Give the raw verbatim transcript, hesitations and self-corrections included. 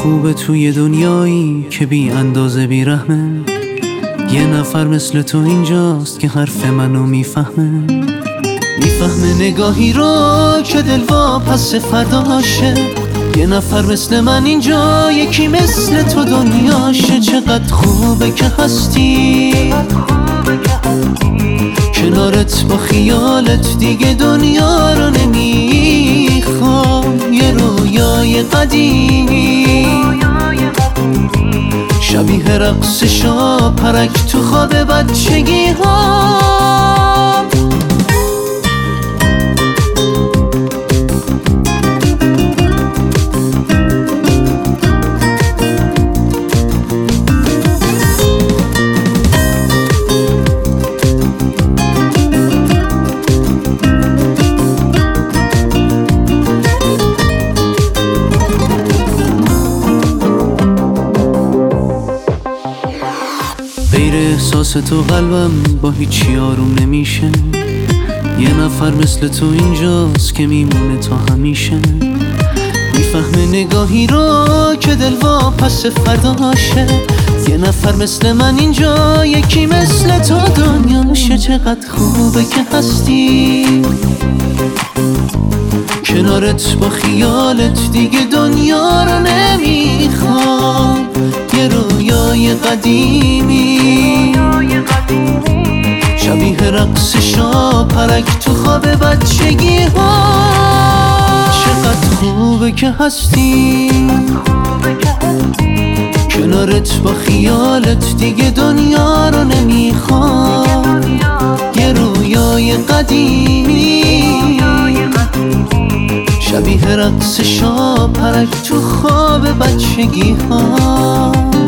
خوبه توی دنیایی که بی اندازه بی رحمه. یه نفر مثل تو اینجاست که حرف منو میفهمه، میفهمه نگاهی رو که دل واپس فرداشه. یه نفر مثل من اینجا، یکی مثل تو دنیاشه. چقدر خوبه که هستی کنارت، با خیالت دیگه دنیا رو نمیخوام. یه رویای قدیمی شبیه رقص شاپرک تو خواب بچگی ها. غیر احساس تو قلبم با هیچی آروم نمیشه. یه نفر مثل تو اینجاست که میمونه تا همیشه، میفهمه نگاهی رو که دل واپس فرداشه. یه نفر مثل من اینجا، یکی مثل تو دنیاشه. چقدر خوبه که هستی کنارت، با خیالت دیگه دنیا رو نمیخوام. یه رویای قدیمی شبیه رقص شاپرک تو خواب بچگی ها. چقدر خوبه که هستی کنارت، با خیالت دیگه دنیا رو نمیخوام. یه رویای قدیمی شبیه رقص شاپرک تو خواب بچگی ها.